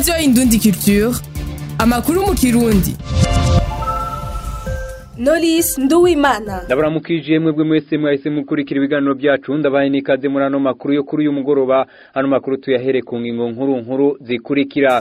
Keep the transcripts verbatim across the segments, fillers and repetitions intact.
Radio Indundi Culture, amakuru mu Kirundi. Knowless Nduwimana. Ndabaramukije mwebwe mwese mwahise mukurikira ibiganiro byacu, ndabaye nikaze muri ano makuru yo kuri uyu mugoroba. Hano makuru tuyahere ku ngingo nkuru nkuru zikurikira.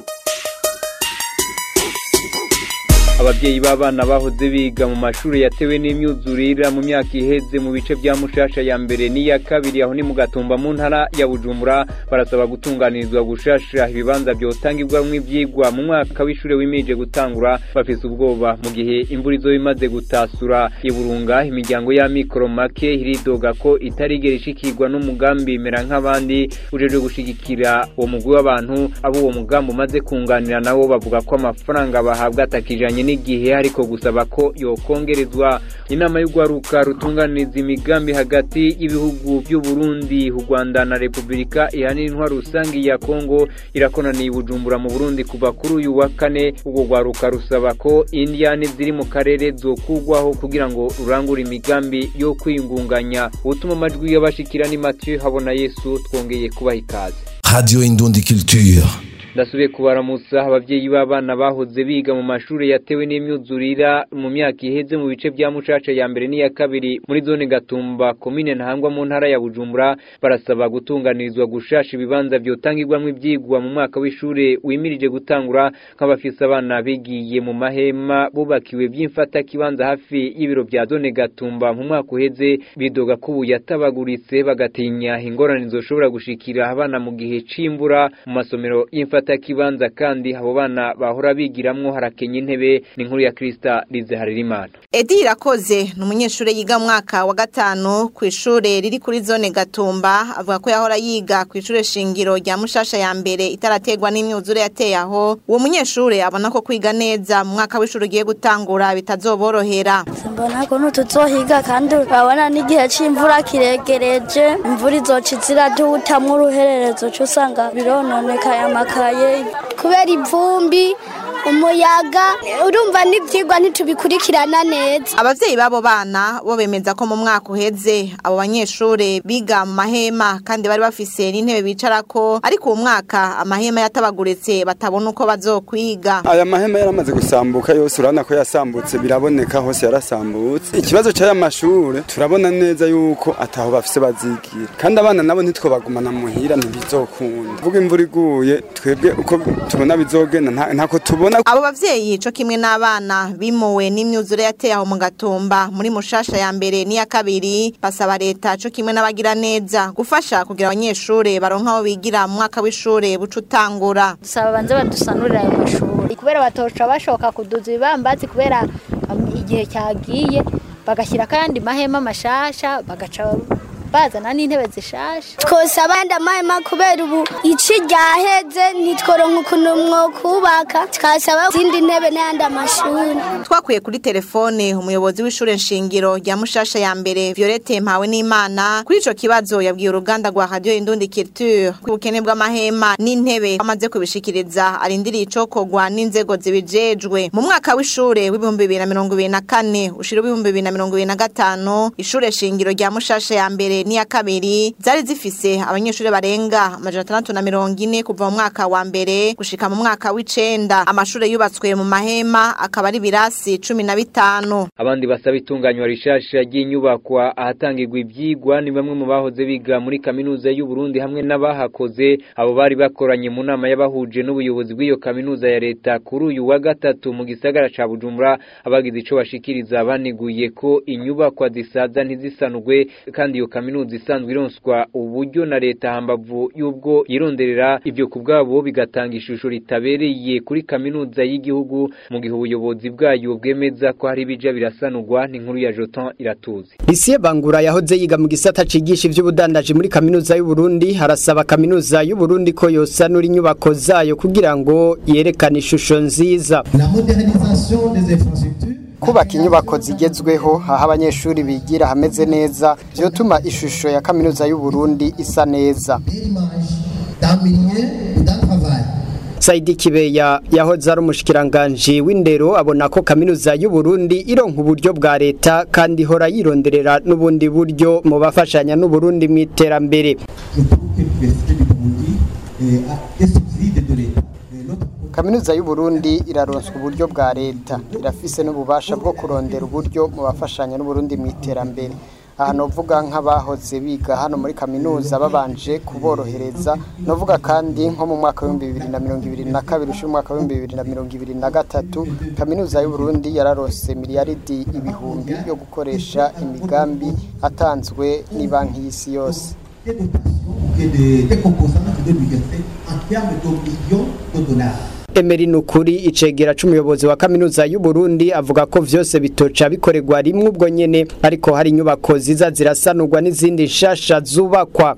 Ababyeyi b'abana bahoze biga mu mashuri yatewe n'imyuzurira mu myaka iheze mu bice bya Mushasha ya mbere n'iya kabiri aho ni mu Gatumba mu ntara ya Bujumbura barasaba gutunganirizwa gushasha ibibanza byotangirwamwe ibyigwa mu mwaka w'ishure wimije gutangura, bafise ubwoba mu gihe imvura izo bimaze gutasura iburunga. Imiryango ya mikoro make iridoga ko itarigera ishikirwa n'umugambi mera nk'abandi ujeje gushigikira uwo mugwi w'abantu. Abo uwo mugambi umaze kunganira nabo bavuga ko amafaranga bahabwa atakijanye n'igihe ariko gusaba ko yokongerezwa. Inama y'ugwaruka rutunganiza imigambi hagati y'ibihugu by'u Burundi, u Rwanda na Republika Iharanira Intwaro Rusangi ya Kongo irakonaniye Bujumbura mu Burundi kuva kuri uyu wa kane. Ubwo gwaruka rusaba ko Indiane ziri mu karere zokugwaho kugira ngo rurangure imigambi yo kwingunganya. Ubutuma majwi y'abashikira ni Mathieu Habona Yesu, twongeye kubaha ikaze. Radio Indundi Culture. Ndasubiye kubaramusa. Abavyeyi b'abana bahoze biga mu mashuri yatewe n'imyuzurira mu myaka iheze mu bice bya Mucaca ya mbere n'iya kabiri muri zone Gatumba komine Ntahangwa mu ntara ya Bujumbura barasaba gutunganirizwa gushasha ibibanza byotangirwamwe ibyigwa mu mwaka w'ishure wimirije gutangura. Nk'abafise abana bigiye mu mahema bubakiwe by'imfata kibanza hafi y'ibiro bya zone Gatumba mu mwaka uheze, bidoga ko ubu yatabaguritse bagatinya ingorane zoshobora gushikira abana mu gihe c'imvura mu masomero y'imfata kibanza kandi abo bana bahora bigiramwo harakenye intebe. Ni nkuru ya Krista Lize Haririmana. Edi Irakoze ni umunyeshure yiga mwaka wa gatanu ku ishure riri kuri zone Gatumba, avuga ko yahora yiga ku ishure shingiro rya Mushasha ya mbere itarategwa n'imyuzure yateye aho. Uwo munyeshure abona ko kwiga neza mu mwaka w'ishure ugiye gutangura bitazoborohera. Mbona ko nutuzohiga kandi babona n'igihe c'imvura kiregereje, imvura izocizira dutamwe uruhererezo cyo usanga birononeka amakaye kubera ivumbi umuyaga, urumva n'ivyigwa ntitubikurikirana neza. Abavyeyi babo bana bo bemeza ko mu mwaka uheze abo banyeshure biga mu mahema kandi bari bafise n'intebe bicarako, ariko uwo mwaka amahema yatabaguritse batabona uko bazokwiga. Aya mahema yaramaze gusambuka yose, urabona ko yasambutse, biraboneka hose yarasambutse. Ikibazo cy'aya mashure turabona neza yuko ataho bafise bazigira, kandi abana nabo ntitwobagumana muhira ntibizokunda. Vuga imvura iguye twebwe uko tubona bizogenda ntako tubona. Abo bavyeyi co kimwe n'abana bimuwe n'imyuzure yateye aho mu Gatumba muri Mushasha ya mbere n'iya kabiri basaba leta co kimwe n'abagira neza gufasha kugira abanyeshure baronka aho bigira mu mwaka w'ishure bucutangura. Dusaba banze badusanurira ayo mashuri kubera batoca bashoka kuduza ibambazi kubera igihe cyagiye bagashyira kandi mahema mashasha bagaca bazana n'intebe zishasha. Twose abandi amahema kubera ubu ici ryaheze ntitworonka ukuntu mwo kubaka, twasaba izindi ntebe n'ayandi amashuri. Twakuye kuri telefone umuyobozi w'ishure nshingiro rya Mushasha ya mbere Violette Mpawe n'Imana kuri ico kibazo yabwiye uruganda rwa Radio Indundi Culture ku bukene bw'amahema n'intebe amaze kubishikiriza arindiriye icokogwa n'inzego zibijejwe. Mu mwaka w'ishure w'ibihumbi bibiri na mirongo ibiri na kane ushira ibihumbi bibiri na mirongo ibiri na gatanu ishure shingiro rya Mushasha ya mbere n'iya kabiri zari zifise abanyeshure barenga amajana atandatu na mirongo ine kuva mu mwaka wa mbere gushika mu mwaka w'icenda. Amashure yubatswe mu mahema akaba ari birasi cumi na bitanu. Abandi basaba itunganywa rishasha ry'inyubakwa ahatangirwa ivyigwa ni bamwe mu bahoze biga muri kaminuza y'u Burundi hamwe n'abahakoze. Abo bari bakoranye mu nama y'abahuje n'ubuyobozi bw'iyo kaminuza ya leta kuri uyu wa gatatu mu gisagara ca Bujumbura. Abagize ico bashikiriza baniguye ko inyubakwa zisaza ntizisanurwe kandi iyo kaminuza isanzwe ironswa uburyo na leta hambavu y'ubwo yironderera. Ibyo kubwabo bigatanga ishusho ritabereye kuri kaminuza y'igihugu mu gihe ubuyobozi bwayo bwemeza ko hari bija birasanurwa. Ni nkuru ya Jotan Iratuzi. Lycée Bangura yahoze yiga mu gisata cigisha ivy'ubudandaji muri kaminuza y'u Burundi harasaba kaminuza y'u Burundi ko yosanura inyubako zayo kugira ngo yerekane ishusho nziza. La modernisation des infrastructures kubaka inyubako zigezweho aho abanyeshuri bigira hameze neza byotuma ishusho ya kaminuza y'u Burundi isa neza. Saidi Kibeya yahoze ari umushikiranganje w'indero abona ko kaminuza y'u Burundi ironka uburyo bwa leta kandi hora yironderera n'ubundi buryo mu bafashanya n'u Burundi mu iterambere. kaminuza y'u Burundi iraronswa uburyo bwa leta irafise n'ububasha bwo kurondera uburyo mu bafashanya n'u Burundi mu iterambere aha novuga nk'abahoze biga hano muri kaminuza babanje kuborohereza novuga kandi nko mu mwaka wa bibiri na mirongo ibiri na kabiri usho mwaka wa bibiri na mirongo ibiri na gatatu kaminuza y'u Burundi yararose miliyaridi ibihumbi yo gukoresha imigambi atanzwe ni banki y'isi yose Emery Nukuri icegera c'umuyobozi wa kaminuza y'u Burundi avuga ko vyose bitoca bikorerwa rimwe ubwo nyene ariko hari inyubako ziza zirasanurwa n'izindi nshasha zubakwa.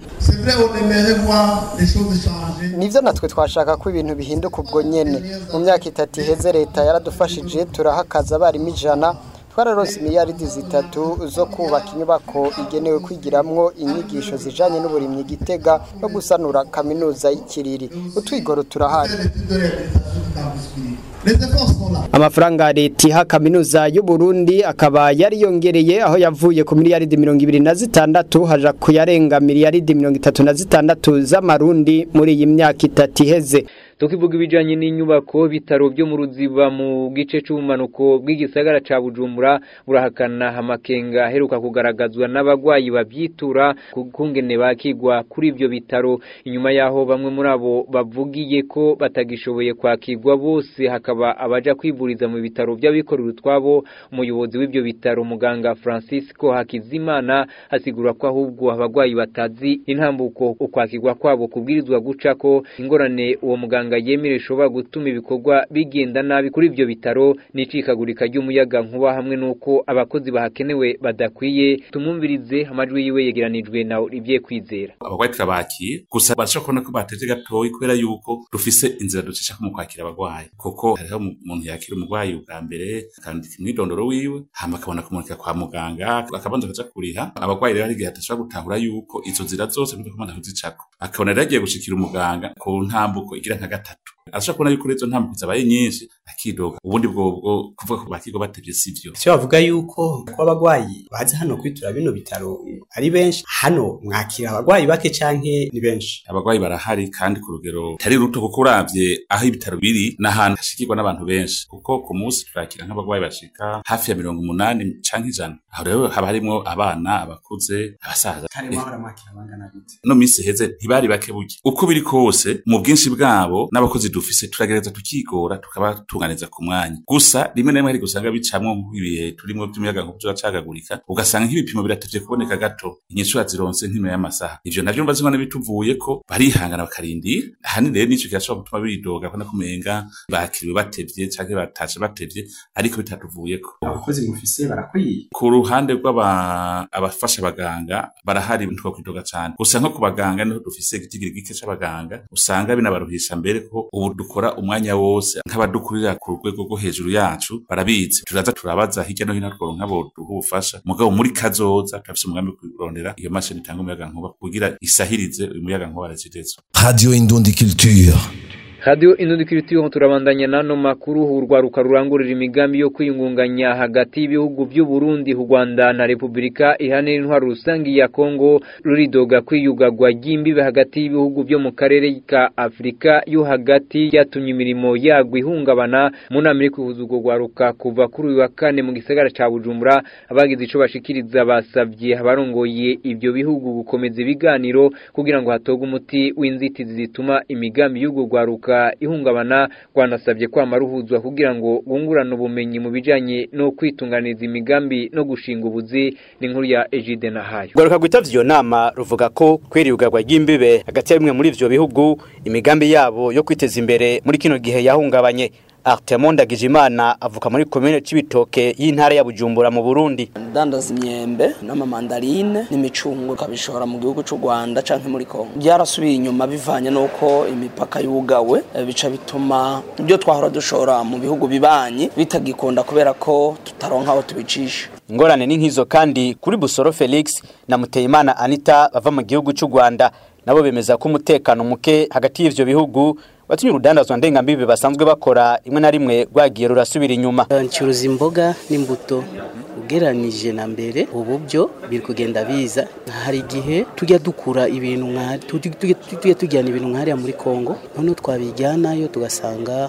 Nivyo natwe twashaka ko ibintu bihinduka ubwo nyene mu myaka itatu iheze leta yaradufashije turahakaza bari mijana twararonse miliyaridi zitatu zo kubaka inyubako igenewe kwigiramwo inyigisho zijanye n'uburimyi Gitega no gusanura kaminuza y'Ikiriri utwigoro turahari. Amafaranga leta iha kaminuza y'u Burundi akaba yari yongereye aho yavuye ku miliyaridi mirongo ibiri na zitandatu haja kuyarenga miliyaridi mirongo itatu na zitandatu z'amarundi muri iyi myaka itatu iheze. Tukivuga ibijanye n'inyubako bitaro byo mu Ruziba mu gice c'ubumanuko bw'igisagara ca Bujumbura burahakana amakenga heruka kugaragazwa n'abagwayi babyitura kungene bakigwa kuri ivyo bitaro inyuma yaho bamwe muri abo bavugiye ko batagishoboye kwakigwa bose hakaba abaja kwivuriza mu bitaro by'abikorera utwabo umuyobozi w'ivyo bitaro muganga Francisco Hakizimana asigura ko ahubwo abagwayi batazi intambuko ukwakigwa kwabo kubwirizwa gucako ingorane uwo muganga yemere shoba gutuma ibikorwa bigenda nabi kuri ivyo bitaro n'icikagurika ry'umuyaga nkuba hamwe nuko abakozi bahakenewe badakwiye tumumvirize amajwi yiwe yegeranijwe na Olivier Kwizera. Abagwayi turabakiye gusa bashobora ko bateze gatoyi kubera yuko dufise inzira ducisha mu kwakira abagwayi kuko hariho umuntu yakira umugwayi ubwa mbere kandi imwidondoro wiwe hama akabona kumurika kwa muganga akabanza kaja kuriha abagwayi rero ari gihe atashobora gutahura yuko izo nzira zose bivuga ko amanda kuzicako akabona rero agiye gushikira umuganga ku ntambuko igira nka gatatu ashobora kubona yuko rezo ntambuko zabaye nyinshi akidoga ubundi bwo kuvuga ko bakigo batevye sivyo cyo bavuga yuko ko abagwayi baje hano kwitura bino bitaro ari benshi hano mwakira abagwayi bake canke ni benshi abagwayi barahari kandi ku rugero tari ruto kuko uravye aho ibitaro biri nahantu hashikirwa n'abantu benshi kuko ku munsi turakira nk'abagwayi bashika hafi ya mirongo umunani canke ijana aho rero haba harimo abana abakuze abasaza harimo abaramwakira bangana gute no misi heze ntibari bake buke uko biri kose mu bwinshi bwabo n'abakozi dufise turagereza tukigora tukabatunganiza ku mwanya gusa rimwe na rimwe hari gusanga bicamwo ibihe turimo by'umuyaga nkuba turacagagurika ugasanga nk'ibipimo biratevye kuboneka gato inyishu zironse nk'ino y'amasaha ivyo navyo mbazi ngo bituvuye ko barihangana bakarindira hani rero nico kirashobora gutuma bidoga ko nakumenga bakiriwe batevye canke bataje batevye ariko bitatuvuyeko abakozi mufise barakwiye ku ruhande rw'aba abafasha abaganga barahari ntwa kwidoga cyane gusa nko ku baganga niho dufise igitigiri gike c'abaganga usanga binabaruhisha mbere ko ubu dukora umwanya wose nk'abadukurira ku rwego rwo hejuru yacu barabizi turaza turabaza hirya no hino tworonka abo duhufasha mugabo muri kazoza tafise umugambi kurondera iyo mashini itanga umuyaga nkuba kugira isahirize uyu muyaga nkuba arazidezwa. Radio Indundi Culture. Radio Indundi Culture turabandanya nano makuru urwaruka rurangurira imigambi yo kwiyungunganya hagati y'ibihugu by'u Burundi, u Rwanda na Republika Iharanira Intwaro Rusangi ya Kongo ruridoga kwiyugagwa ry'imbibe hagati y'ibihugu byo mu karere ka Afrika yo hagati yatumye imirimo yagwa ihungabana mu nama iri kuhuzugo rwaruka kuva kuri uyu wa kane mu gisagara ca Bujumbura abagize ico bashikiriza basavye abarongoye ibyo bihugu gukomeza ibiganiro kugira ngo hatogwe umuti w'inzitizi zituma imigambi y'ugo rwaruka ihungabana kwanasabye kwamaruhuzwa kugira ngo gungurana ubumenyi mu bijanye no kwitunganiza imigambi no gushinga ubuzi n'inkuru ya Egide Nahayo. Rwaruka gwitavye iyo nama ruvuga ko kwiriyugagwa ry'imbibe hagati y'imwe muri ivyo bihugu imigambi yabo yo kwiteza imbere muri kino gihe yahungabanye. Artemon Dagijimana avuka muri commune Cibitoke y'intara ya Bujumbura mu Burundi. Dandaza imyembe n'amamandarine n'imicungo kabishora mu gihugu cy'u Rwanda canke muri Kongo. Byarasubiye inyuma bivanye nuko imipaka yugawe bica bituma ibyo twahora dushora mu bihugu bibanyi bitagikonda kubera ko tutaronka aho tubicisha. Ingorane ni nkizo kandi kuri Busoro Felix na Muteyimana Anita bava mu gihugu cy'u Rwanda nabo bemeza ko umutekano muke hagati y'ivyo bihugu watumye urudandazwa ndengambibe basanzwe bakora rimwe na rimwe rwagiye rurasubira inyuma. Ncuruza imboga n'imbuto ugeranije na mbere ubu byo biri kugenda biza. Hari igihe tujya dukura ibintu nkari tujya tujyana ibintu nkari muri Kongo none twabijyanayo tugasanga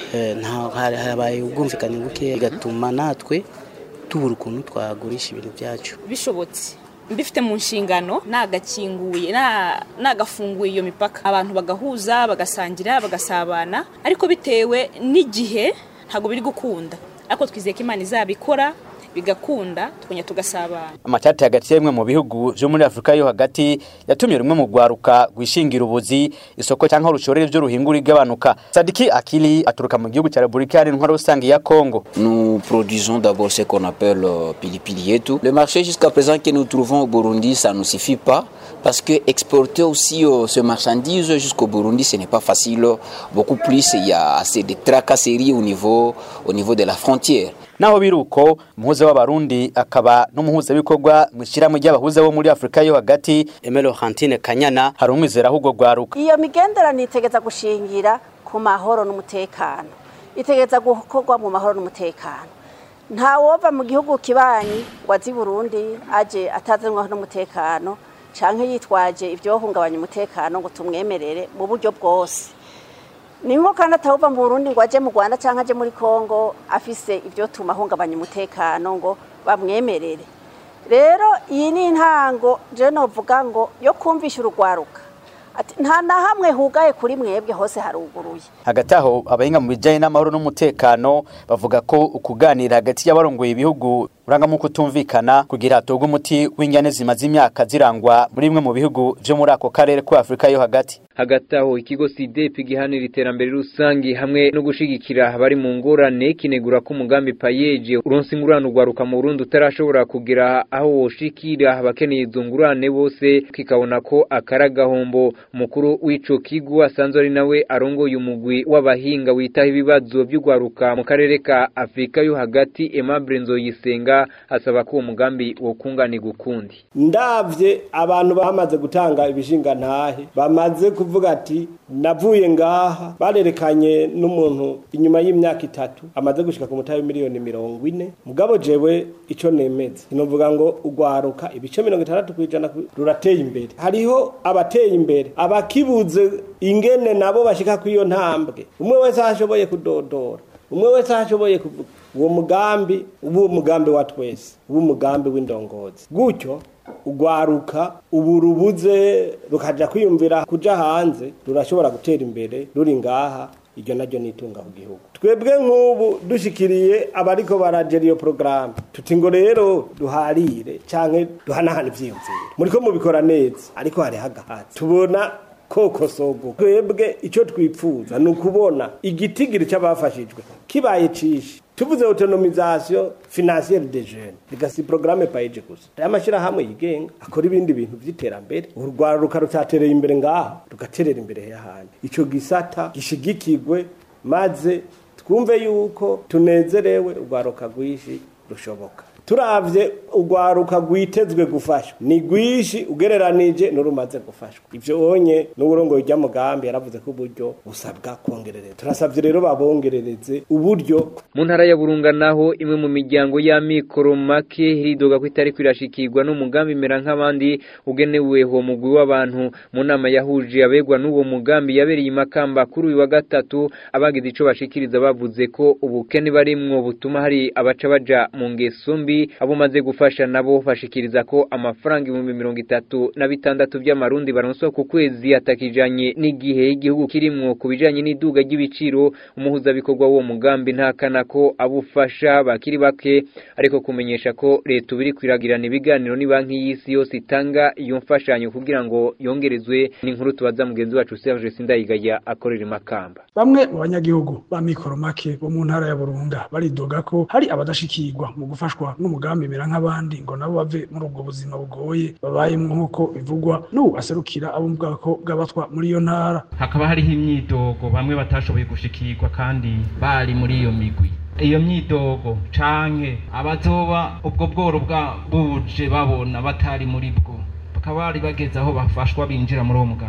nta habaye ubwumvikane buke bigatuma natwe tubura ukuntu twagurisha ibintu byacu. Bishobotse mbifite mu nshingano nagakinguye nagafunguye iyo mipaka abantu bagahuza bagasangira bagasabana ariko bitewe n'igihe ntago biri gukunda ariko twizeye ko Imana izabikora bigakunda twenya tugasabana. Amatati hagati yemwe mu bihugu byo muri Afrika yo hagati yatumye rumwe mu gwaruka gwishingira ubuzi isoko cyangwa rushorere byo ruhingura igabanuka. Sadiki Akili aturuka mu gihugu cya Repubulika Iharanira Rusange ya Kongo. Nous produisons d'abord ce qu'on appelle euh, pilipili et tout. Le marché jusqu'à présent que nous trouvons au Burundi, ça ne suffit pas parce que exporter aussi euh, ce marchandise jusqu'au Burundi, ce n'est pas facile. Beaucoup plus, il y a assez de tracasseries au niveau au niveau de la frontière. Naho biruko muhuza w'abarundi akaba n'umuhuza bikorwa mwishira mu y'abahuza bo muri Afrika yo hagati Emelo Hantine Kanyana hari umwizera ahubwo gwaruka. Iyo migenderanire itegeza gushingira ku mahoro n'umutekano. Itegeza gukorwa mu mahoro n'umutekano. Nta wova mu gihugu kibanyi wazi Burundi aje atazanwa n'umutekano canke yitwaje ivyo hungabanya umutekano ngo tumwemerere mu buryo bwose. Ningo kandi atawuva mu Burundi ngo aje mu Rwanda canke aje muri Kongo afise ivyo tumahungabanya umutekano ngo bamwemerere. Rero iyi ni intango je novuga ngo yo kumvisha urugwaruka ati nta na hamwe hugaye kuri mwebwe hose haruguruye. Hagati aho abahinga mu bijanye n'amahoro n'umutekano bavuga ko ukuganira hagati y'abarongoye ibihugu uranga mu kutumvikana kugira hatogwe umuti w'ingane zimaze imyaka zirangwa muri bimwe mu bihugu byo muri ako karere ko Afrika yo hagati. Hagati aho ikigo C D P gihanira iterambere rusangi hamwe no gushigikira abari mu ngorane kinegura ko umugambi payeje uronse ingurane ugwaruka mu Burundi utarashobora kugira aho woshikira abakeneye izungurane bose kikabona ko akaragahombo. Mukuru w'ico kigo asanzwe ari nawe arongoye umugwi w'abahinga witaho ibibazo by'ugwaruka mu karere ka Afrika yo hagati Aimable Nzoyisenga asaba ko umugambi wo kungani gukundi. Ndavye abantu bamaze gutanga ibishinga ntahe bamaze kuvuga ati navuye ngaha barerekanye n'umuntu inyuma y'imyaka itatu amaze gushika ku mutayo miliyoni mirongo ine mugabo jewe ico nemeze inovuga ngo ugwaruka ibice mirongo itandatu kwijana rurateye imbere. Hariho abateye imbere abakibuze ingene nabo bashika kwiyo ntambwe umwe wese ashoboye kudodora umwe wese ashoboye kuvuga uwo mugambi ubu mugambi wa twese ubu mugambi w'indongozi gutyo ugwaruka uburubuze rukaja kwiyumvira kuja hanze rurashobora gutera imbere ruri ngaha iryo naryo nitunga ku gihugu. Twebwe nk'ubu dushikiriye abariko baragera iyo programme tuti ngo rero duharire canke duhanahana ivyiyumviro muriko mubikora neza ariko hari hagahati tubona koko sogo. Twebwe ico twipfuza nukubona igitigiri cy'abafashijwe kibaye cishi tuvuze autonomisation financière des jeunes bigasi programme payeje gusa amashira hamwe yigenga akora ibindi bintu vy'iterambere urwaruka rutatereye imbere ngaha rugaterera imbere y'ahandi ico gisata gishigikirwe maze twumve yuko tunezerewe urwaruka rwishi rushoboka. Turavye ugwaruka gwitezwe gufashwa ni gwishi ugereranije n'urumaze gufashwa. Ivyo onye n'uburongo y'ijya mugambi yaravuze ko uburyo busabwa kongerereza. Turasavye rero babongerereze uburyo. Mu ntara ya Burunga naho imwe mu miryango ya mikoro make hiridoga ko itari kwirashikirwa n'umugambi mera nk'abandi ugenewe ho mugwi w'abantu mu nama yahuje abegwa n'uwo mugambi yabereye Makamba kuri uyu wa gatatu abagize ico bashikiriza bavuze ko ubukene barimwo butuma hari abaca baja mu ngeso mbi abo maze gufasha nabo bashikiriza ko amafaranga ibihumbi mirongo itatu na bitandatu by'amarundi baronswa ku kwezi atakijanye n'igihe igihugu kirimwo kubijanye n'iduga ry'ibiciro. Umuhuza bikorwa wo mugambi ntakana ko abufasha bakiri bake ariko kumenyesha ko leta biri kwiragirana ibiganiro ni banki y'isi yose itanga iyo mfashanyo kugira ngo yongerezwe. N'inkuru tubaza mugenzi wacu Serge Sindayigaya akorera Makamba. Bamwe mu banyagihugu ba mikoro make bo mu ntara ya Burunga baridoga ko hari abadashikirwa mu gufashwa n'umugambi mera nk'abandi ngo nabo bave muri ubwo buzima bugoye babayemwo nkuko bivugwa n'ubu aserukira abo mbwako bw'abatwa muri iyo ntara. Hakaba hariho imyidogo bamwe batashoboye gushikirwa kandi bari muri iyo migwi. Iyo myidogo canke abazoba ubwo bworo bwa buje babona batari muri bwo bakaba bari bageze aho bafashwa binjira muri uwo mugambi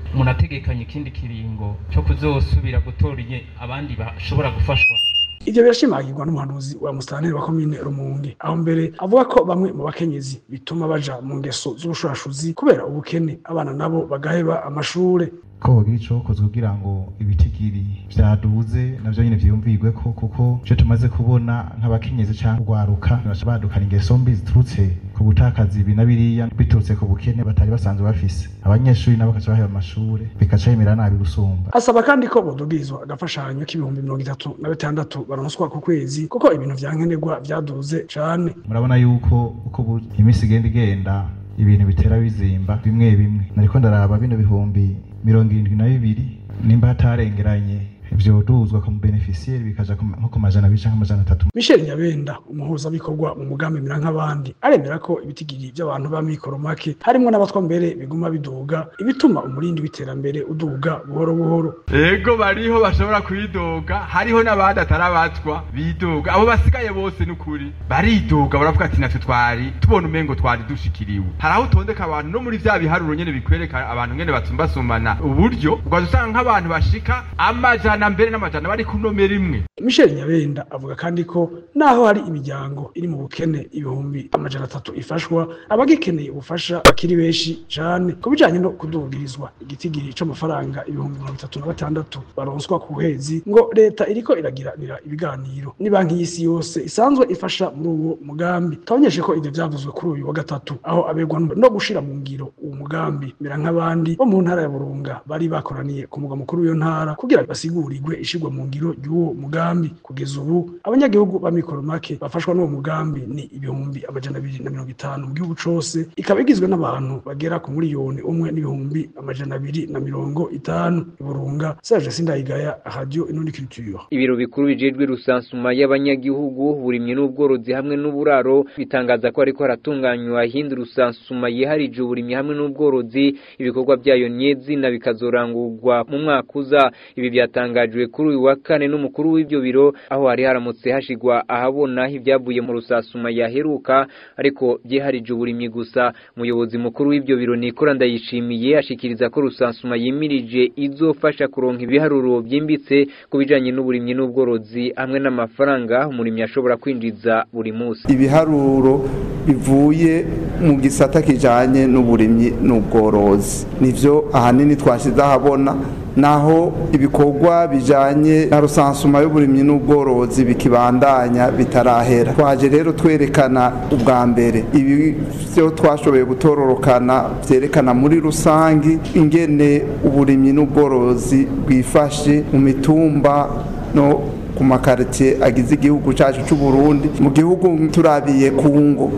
munategekanye ikindi kiringo cyo kuzosubira gutora abandi bashobora gufashwa. Ivyo birashimagirwa n'umuhanuzi wa Musitanteri wa komine Rumonge, aho mbere avuga ko bamwe mu bakenyezi bituma baja mu ngeso z'ubushurashuzi kubera ubukene, abana nabo bagaheba amashure. Ko hogira icokozwe kugira ngo ibitigiri vyaduze navyo nyene vyiyumvirwe ko kuko cyo tumaze kubona nk'abakenyezi cyangwa gwaruka badukana ingeso mbi ziturutse ku butakazi ibi na biriya biturutse ku bukene batari basanzwe bafise, abanyeshuri nabo bakaca baheba amashure bikaca yemera nabi gusumba. Asaba kandi ko bodugizwa agafashanyo k'ibihumbi mirongo itatu na bitandatu baronswa ku kwezi kuko ibintu vyankenerwa vyaduze cane. Murabona yuko uko imisi igenda igenda ibintu bitera bizimba bimwe bimwe, nariko ndaraba bino bihumbi mirongo irindwi na bibiri nimba hatarengeranye ivyo duzwa ku beneficiaire bikaja nko ku majana abiri canke amajana atatu. Michel Nyabenda umuhuza bikorwa mu mugambi mira nk'abandi aremera ko ibitigiri by'abantu ba mikoro make harimo n'abatwa mbere biguma biduga ibituma umurindi w'iterambere uduga buhoro buhoro. Ego bariho bashobora kwidoga, hariho n'abandi atarabatwa bidoga, abo basigaye bose n'ukuri baridoga baravuga ati natwe twari tubona umengo twari dushikiriwe. Haraho utondeka abantu no muri vya biharuro nyene bikwereka abantu ngene batumbasumana uburyo ugazusanga nk'abantu bashika amajana na mbere n'amajana bari kunomera imwe. Michel Nyabenda avuga kandi ko naho hari imiryango iri mu bukene ibihumbi amajana atatu ifashwa, abagikeneye ubufasha bakiri benshi cyane kubijanye no kudugirizwa igitigiri c'amafaranga ibihumbi mirongo itatu na batandatu baronswa ku kwezi, ngo leta iriko iragiranira ibiganiro ni banki y'isi yose isanzwe ifasha muri uwo mugambi. Tonyeshe ko ivyo vyavuzwe kuri uyu wa gatatu aho abegwa no gushira mu ngiro uwo mugambi mira nk'abandi bo mu ntara ya Burunga bari bakoraniye ku mugwa mukuru w'iyo ntara kugira basigure igwe ishigwa mu ngiro y'uwo mugambi. Kugeza ubu abanyagihugu ba mikoro make bafashwa n'uwo mugambi ni ibihumbi amajana abiri na mirongo itanu mu gihugu cose, ikaba igizwe n'abantu bagera ku miliyoni umwe n'ibihumbi amajana abiri na mirongo itanu. Burunga Serge Sindayigaya, Radio Inundi Culture. Ibiro bikuru bijejwe rusansuma y'abanyagihugu burimye n'ubworozi hamwe n'uburaro bitangaza ko ariko haratunganywa hindi rusansuma yiharije uburimye hamwe n'ubworozi, ibikorwa byayo nyezina bikazorangurwa mu mwaka uza. Ibi byatangajwe kuri uyu wa kane n'umukuru w'ibyo biro aho hari haramutse hashigwa ahabona ibyavuye mu rusasuma yaheruka ariko byiharije uburimyi gusa. Umuyobozi mukuru w'ibyo biro Nikora Ndayishimiye ashikiriza ko rusasuma yimirije izofasha kuronka ibiharuro byimbitse kubijanye n'uburimyi n'ubworozi hamwe n'amafaranga umurimyi ashobora kwinjiza buri munsi. Ibiharuro bivuye mu gisata kijanye n'uburimyi n'ubworozi nivyo ahanini twashize ahabona, naho ibikorwa bijanye na rusansuma y'uburimyi n'ubworozi bikibandanya bitarahera. Twaje rero twerekana ubwa mbere ibi byo twashoboye gutororokana vyerekana muri rusangi ingene uburimyi n'ubworozi bwifashe mu mitumba no ku makartie agize igihugu cyacu cy'u Burundi. Mu gihugu turabiye ku ngo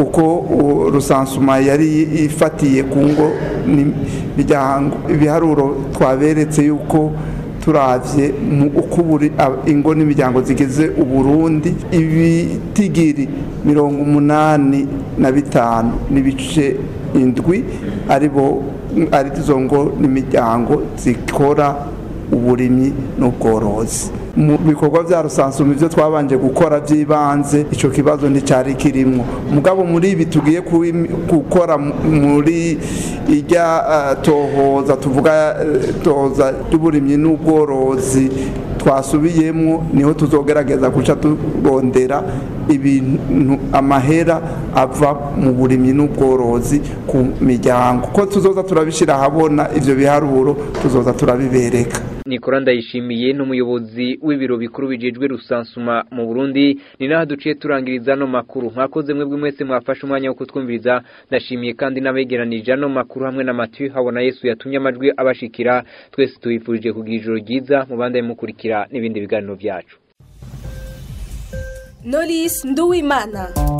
kuko rusansuma yari ifatiye ku ngo n'imiryango, ibiharuro twaberetse yuko turavye ukuburi ingo n'imiryango zigeze u Burundi ibitigiri mirongo umunani na bitanu n'ibice indwi aribo ari zo ngo n'imiryango zikora uburimyi n'ubworozi. Mu bikorwa vya rusansuma ivyo twabanje gukora by'ibanze ico kibazo nticari kirimwo, mugabo muri ibi tugiye gukora muri ijya uh, tohoza tuvuga uh, tohoza y'uburimyi n'ubworozi twasubiyemwo niho tuzogerageza guca turondera ibintu amahera ava mu burimyi n'ubworozi ku miryango, ko tuzoza turabishira habona ivyo biharuro tuzoza turabibereka. Nikora Ndayishimiye n'umuyobozi w'ibiro bikuru bijejwe rusansuma mu Burundi. Ni naho duciye turangiriza no makuru. Mwakoze mwebwe mwese mwafashe umwanya wo kutwumviriza. Ndashimiye kandi nabegeranije no makuru hamwe na Mathieu Habona Yesu yatumye amajwi abashikira. Twese tuyifurije kugira ijoro ryiza mu bande mukurikira n'ibindi biganiro byacu. Knowless Nduwimana.